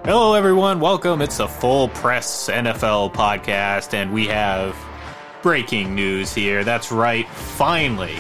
Hello, everyone. Welcome. It's a full press NFL podcast, and we have breaking news here. That's right. Finally,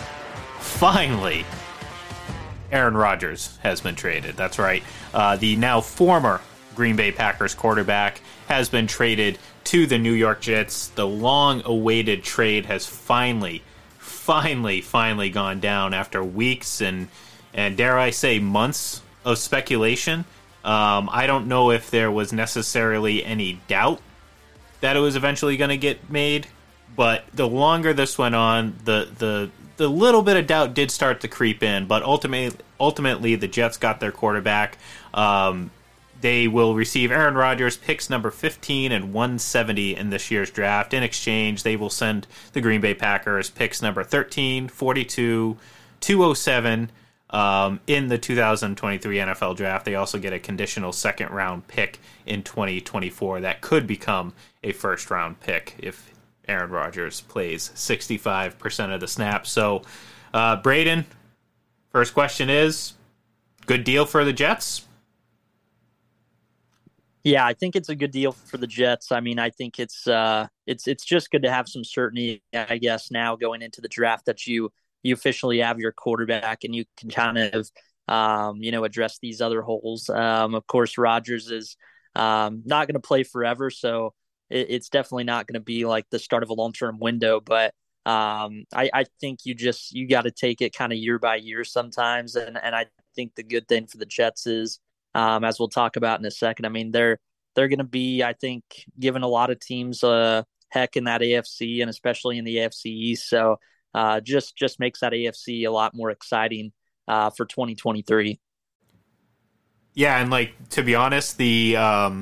Aaron Rodgers has been traded. That's right. The now former Green Bay Packers quarterback has been traded to the New York Jets. The long-awaited trade has finally gone down after weeks and dare I say months of speculation. I don't know if there was necessarily any doubt that it was eventually going to get made, but the longer this went on, the little bit of doubt did start to creep in. But ultimately, the Jets got their quarterback. They will receive Aaron Rodgers, picks number 15 and 170 in this year's draft. In exchange, they will send the Green Bay Packers picks number 13, 42, 207. In the 2023 NFL Draft. They also get a conditional second-round pick in 2024 that could become a first-round pick if Aaron Rodgers plays 65% of the snaps. So, Braden, first question is, good deal for the Jets? Yeah, I think it's a good deal for the Jets. I mean, I think it's just good to have some certainty, I guess, now going into the draft that you officially have your quarterback and you can kind of, address these other holes. Of course, Rodgers is not going to play forever, so it's definitely not going to be like the start of a long-term window. But I think you got to take it kind of year by year sometimes. And I think the good thing for the Jets is, as we'll talk about in a second, I mean, they're going to be, I think, giving a lot of teams a heck in that AFC and especially in the AFC East. So, just makes that AFC a lot more exciting for 2023. Yeah, and to be honest, the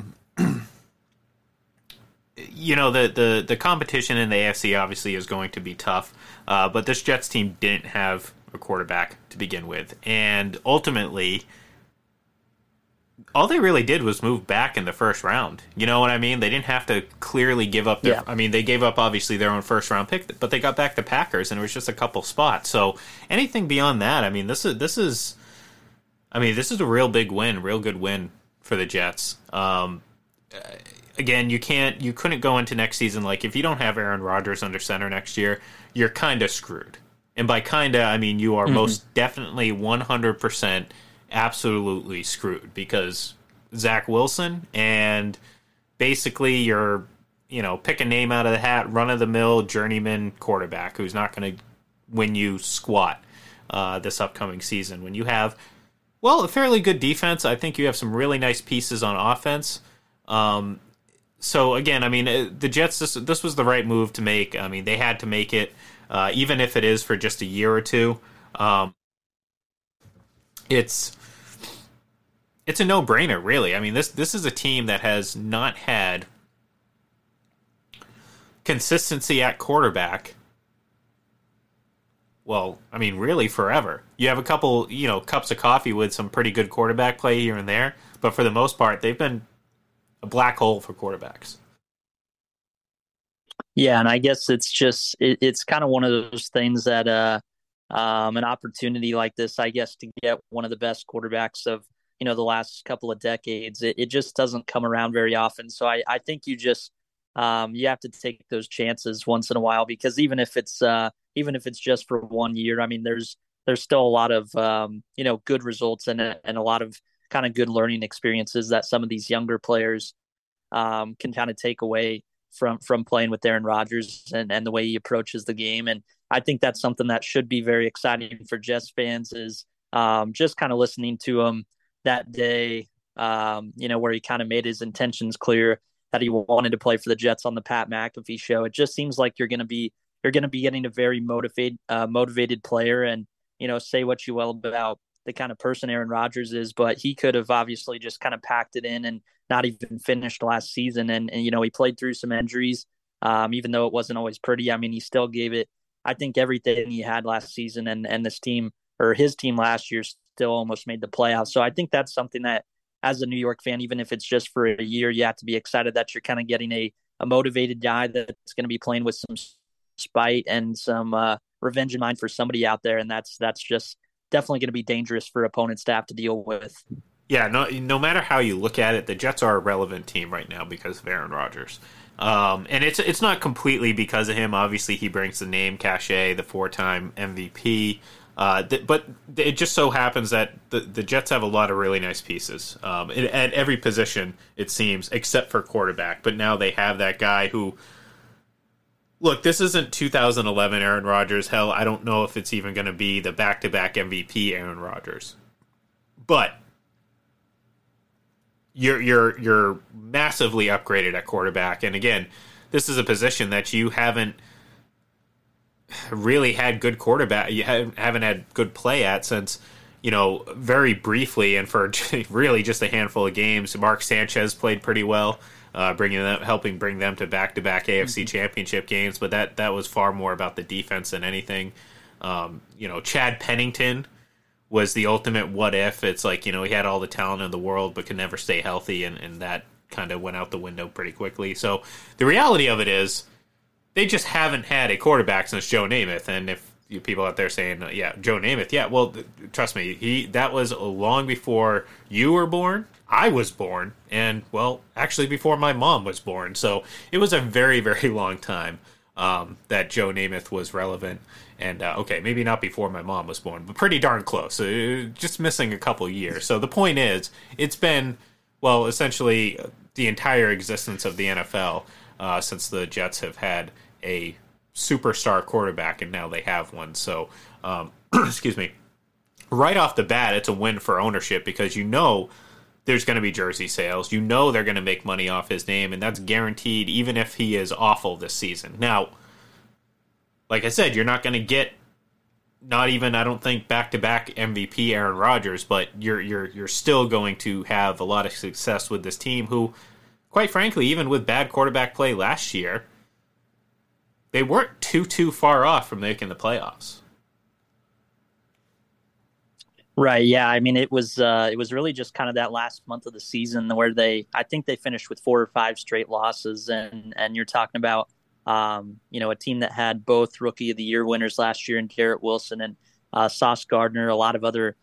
the competition in the AFC obviously is going to be tough, but this Jets team didn't have a quarterback to begin with, and ultimately, all they really did was move back in the first round. You know what I mean? They didn't have to clearly give up their... Yeah. I mean, they gave up, obviously, their own first-round pick, but they got back the Packers, and it was just a couple spots. So anything beyond that, I mean, this is a real big win, real good win for the Jets. Again, you couldn't go into next season, if you don't have Aaron Rodgers under center next year, you're kind of screwed. And by kind of, I mean you are most definitely 100% absolutely screwed, because Zach Wilson and basically your, pick a name out of the hat, run-of-the-mill journeyman quarterback who's not going to win you squat this upcoming season. When you have, a fairly good defense, I think you have some really nice pieces on offense. So again, I mean, the Jets, this was the right move to make. I mean, they had to make it, even if it is for just a year or two. It's a no-brainer, really. I mean, this is a team that has not had consistency at quarterback. Well, I mean, really forever. You have a couple, cups of coffee with some pretty good quarterback play here and there, but for the most part, they've been a black hole for quarterbacks. Yeah, and I guess it's kind of one of those things that an opportunity like this, I guess, to get one of the best quarterbacks of the last couple of decades, it just doesn't come around very often. So I think you have to take those chances once in a while, because even if it's just for 1 year, I mean, there's still a lot of good results and a lot of kind of good learning experiences that some of these younger players can kind of take away from playing with Aaron Rodgers and the way he approaches the game. And I think that's something that should be very exciting for Jets fans, is just kind of listening to him that day, where he kind of made his intentions clear that he wanted to play for the Jets on the Pat McAfee show. It just seems like you're going to be getting a very motivated player. And, say what you will about the kind of person Aaron Rodgers is, but he could have obviously just kind of packed it in and not even finished last season. And he played through some injuries, even though it wasn't always pretty. I mean, he still gave it, I think, everything he had last season, and this team, or his team last year, still almost made the playoffs. So I think that's something that, as a New York fan, even if it's just for a year, you have to be excited that you're kind of getting a motivated guy that's going to be playing with some spite and some revenge in mind for somebody out there. And that's just definitely going to be dangerous for opponent staff to deal with. Yeah, no matter how you look at it, the Jets are a relevant team right now because of Aaron Rodgers. And it's not completely because of him. Obviously, he brings the name cachet, the 4-time MVP. But it just so happens that the Jets have a lot of really nice pieces at every position, it seems, except for quarterback. But now they have that guy who... Look, this isn't 2011 Aaron Rodgers. Hell, I don't know if it's even going to be the back-to-back MVP Aaron Rodgers. But... You're massively upgraded at quarterback, and again, this is a position that you haven't really had good quarterback. You haven't had good play at since, very briefly, and for really just a handful of games. Mark Sanchez played pretty well, helping bring them to back-to-back AFC Championship games, but that was far more about the defense than anything. Chad Pennington was the ultimate what if. It's like, he had all the talent in the world but could never stay healthy, and that kind of went out the window pretty quickly. So the reality of it is they just haven't had a quarterback since Joe Namath. And if you people out there saying, yeah, Joe Namath, yeah, well, trust me, that was long before you were born, I was born, and, well, actually before my mom was born. So it was a very, very long time that Joe Namath was relevant. And, okay, maybe not before my mom was born, but pretty darn close. Just missing a couple years. So the point is, it's been, well, essentially the entire existence of the NFL since the Jets have had a superstar quarterback, and now they have one. So, excuse me, right off the bat, it's a win for ownership because there's going to be jersey sales. They're going to make money off his name, and that's guaranteed even if he is awful this season. Now, like I said, you're not going to get not even, I don't think, back-to-back MVP Aaron Rodgers, but you're still going to have a lot of success with this team who, quite frankly, even with bad quarterback play last year, they weren't too far off from making the playoffs. Right. Yeah. I mean, it was really just kind of that last month of the season where I think they finished with 4 or 5 straight losses, and you're talking about, a team that had both Rookie of the Year winners last year in Garrett Wilson and Sauce Gardner, a lot of other,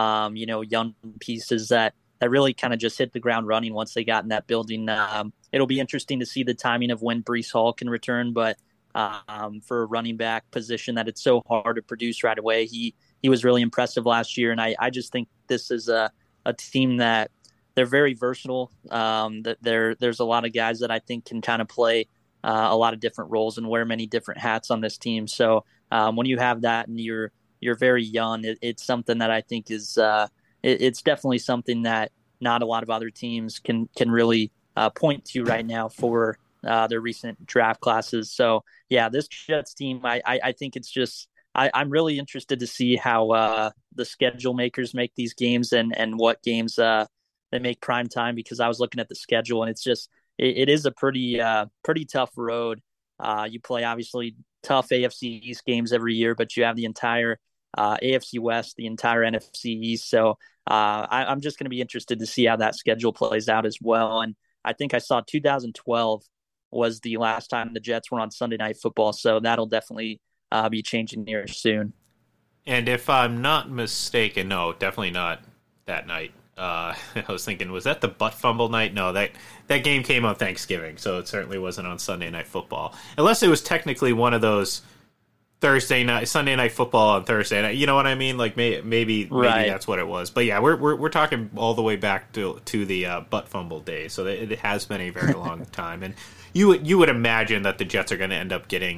young pieces that really kind of just hit the ground running once they got in that building. It'll be interesting to see the timing of when Breece Hall can return, but for a running back position that it's so hard to produce right away, he was really impressive last year, and I just think this is a team that they're very versatile. That there's a lot of guys that I think can kind of play a lot of different roles and wear many different hats on this team. So when you have that and you're very young, it's something that I think is it's definitely something that not a lot of other teams can really point to right now for their recent draft classes. So yeah, this Jets team, I think it's just I'm really interested to see how the schedule makers make these games and what games they make prime time, because I was looking at the schedule and it's just it is a pretty tough road. You play obviously tough AFC East games every year, but you have the entire AFC West, the entire NFC East. So I'm just going to be interested to see how that schedule plays out as well. And I think I saw 2012 was the last time the Jets were on Sunday Night Football, so that'll definitely be changing here soon. And if I'm not mistaken, no, definitely not that night. I was thinking, was that the butt fumble night? No, that game came on Thanksgiving, so it certainly wasn't on Sunday Night Football. Unless it was technically one of those Sunday Night Football on Thursday night. You know what I mean? Like maybe right. That's what it was. But yeah, we're talking all the way back to the butt fumble day, so it has been a very long time. And you would imagine that the Jets are going to end up getting,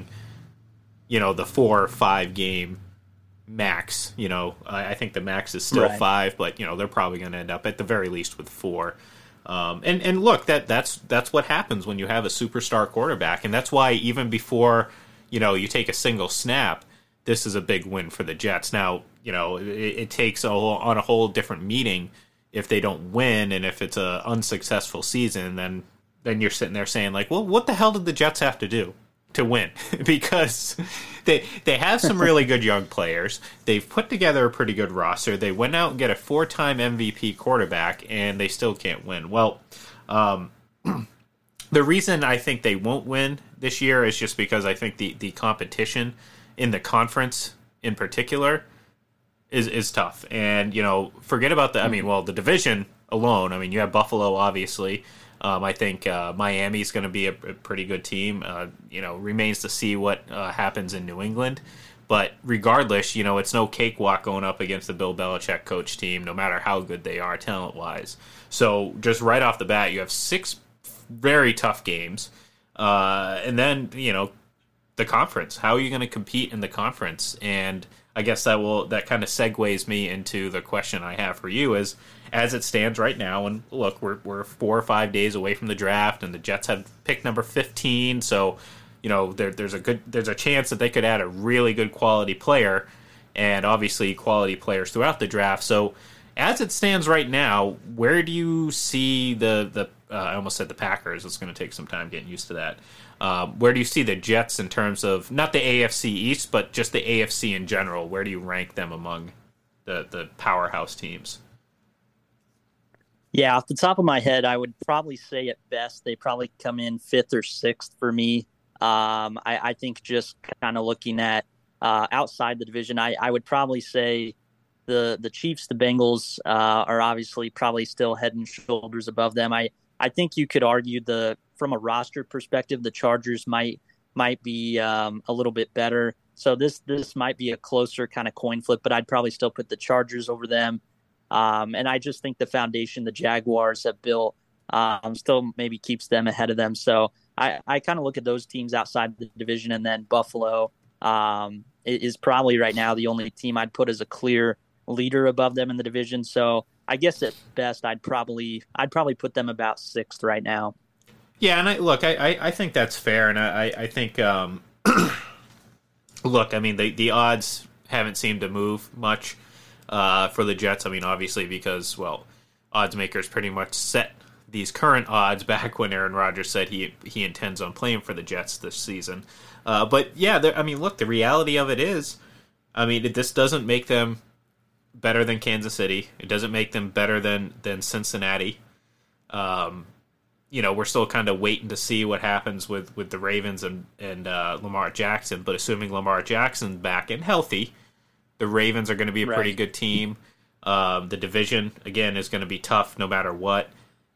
the 4 or 5 game max. I think the max is still right. 5, but they're probably going to end up at the very least with 4. And look, that's what happens when you have a superstar quarterback, and that's why even before you take a single snap, this is a big win for the Jets. Now it takes on a whole different meeting if they don't win, and if it's a unsuccessful season, then you're sitting there saying like, well, what the hell did the Jets have to do to win? Because they have some really good young players. They've put together a pretty good roster. They went out and get a 4-time MVP quarterback, and they still can't win. Well, the reason I think they won't win this year is just because I think the competition in the conference in particular is tough. And, forget about the division alone. I mean, you have Buffalo, obviously. I think Miami's going to be a pretty good team. Remains to see what happens in New England. But regardless, it's no cakewalk going up against the Bill Belichick coach team, no matter how good they are talent-wise. So just right off the bat, you have 6 very tough games. And then, the conference. How are you going to compete in the conference? And I guess that kind of segues me into the question I have for you is, as it stands right now, and look, we're 4 or 5 days away from the draft, and the Jets have pick number 15, so there's a chance that they could add a really good quality player, and obviously quality players throughout the draft. So as it stands right now, where do you see the I almost said the Packers. It's going to take some time getting used to that. Where do you see the Jets in terms of not the AFC East, but just the AFC in general? Where do you rank them among the powerhouse teams? Yeah, off the top of my head, I would probably say at best they probably come in 5th or 6th for me. I think just kind of looking at outside the division, I would probably say the Chiefs, the Bengals are obviously probably still head and shoulders above them. I think you could argue from a roster perspective, the Chargers might be a little bit better. So this might be a closer kind of coin flip, but I'd probably still put the Chargers over them. And I just think the foundation the Jaguars have built still maybe keeps them ahead of them. So I kind of look at those teams outside the division, and then Buffalo is probably right now the only team I'd put as a clear leader above them in the division. So I guess at best I'd probably put them about 6th right now. Yeah, and I think that's fair, and I think look, I mean the odds haven't seemed to move much for the Jets. I mean, obviously because odds makers pretty much set these current odds back when Aaron Rodgers said he intends on playing for the Jets this season. But yeah, I mean, look, the reality of it is, I mean, this doesn't make them better than Kansas City. It doesn't make them better than Cincinnati. We're still kind of waiting to see what happens with the Ravens and Lamar Jackson. But assuming Lamar Jackson's back and healthy, the Ravens are going to be a pretty good team. The division, again, is going to be tough no matter what.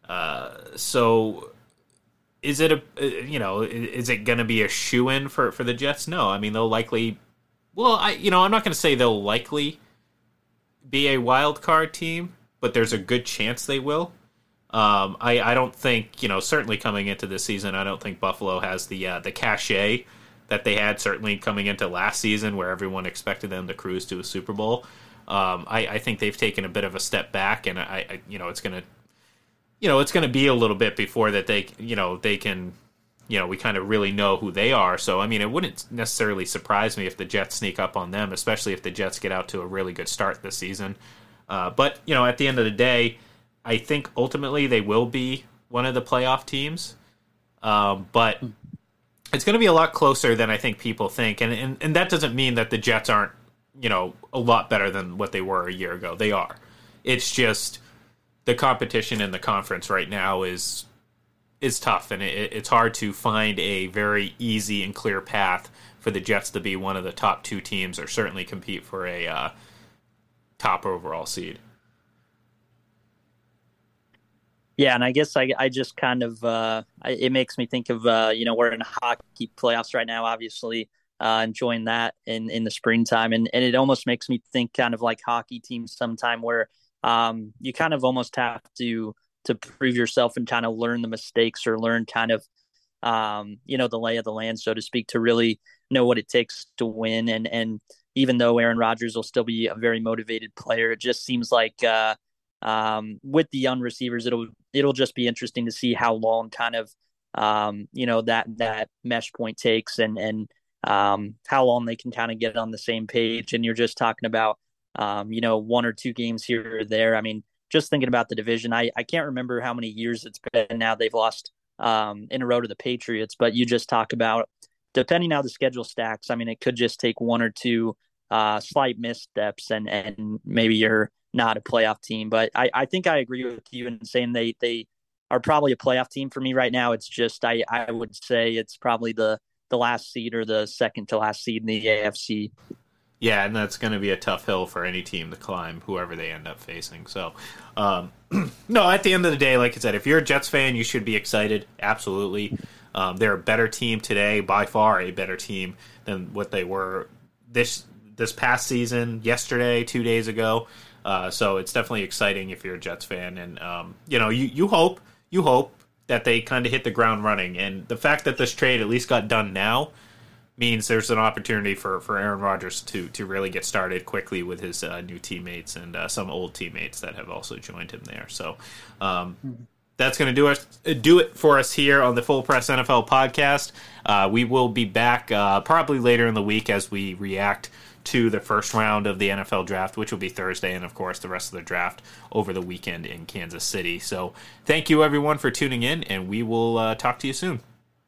So is it is it going to be a shoo-in for the Jets? No. I mean, they'll likely, I'm not going to say they'll likely be a wild card team, but there's a good chance they will. I don't think, certainly coming into this season, I don't think Buffalo has the cachet that they had certainly coming into last season where everyone expected them to cruise to a Super Bowl. I think they've taken a bit of a step back, and it's going to be a little bit before that they can, we kind of really know who they are. So, I mean, it wouldn't necessarily surprise me if the Jets sneak up on them, especially if the Jets get out to a really good start this season. But, at the end of the day, I think ultimately they will be one of the playoff teams. But it's going to be a lot closer than I think people think. And that doesn't mean that the Jets aren't, a lot better than what they were a year ago. They are. It's just the competition in the conference right now is tough, and it's hard to find a very easy and clear path for the Jets to be one of the top 2 teams or certainly compete for a top overall seed. Yeah, and I guess I just kind of it makes me think of we're in hockey playoffs right now, obviously enjoying that in the springtime, and it almost makes me think kind of like hockey teams sometime where you kind of almost have to prove yourself and kind of learn the mistakes or learn kind of the lay of the land, so to speak, to really know what it takes to win. And even though Aaron Rodgers will still be a very motivated player, it just seems like with the young receivers, it'll just be interesting to see how long kind of that mesh point takes and how long they can kind of get on the same page. And you're just talking about 1 or 2 games here or there. I mean, just thinking about the division, I can't remember how many years it's been now they've lost in a row to the Patriots, but you just talk about, depending how the schedule stacks, I mean, it could just take 1 or 2 slight missteps and maybe you're not a playoff team. But I think I agree with you in saying they are probably a playoff team for me right now. It's just I would say it's probably the last seed or the second to last seed in the AFC. Yeah, and that's going to be a tough hill for any team to climb, whoever they end up facing. So, no, at the end of the day, like I said, if you're a Jets fan, you should be excited. Absolutely. They're a better team today, by far a better team than what they were this past season, yesterday, 2 days ago. So it's definitely exciting if you're a Jets fan. And, you hope that they kind of hit the ground running. And the fact that this trade at least got done now means there's an opportunity for Aaron Rodgers to really get started quickly with his new teammates and some old teammates that have also joined him there. So that's going to do it for us here on the Full Press NFL podcast. We will be back probably later in the week as we react to the first round of the NFL draft, which will be Thursday, and of course the rest of the draft over the weekend in Kansas City. So thank you everyone for tuning in, and we will talk to you soon.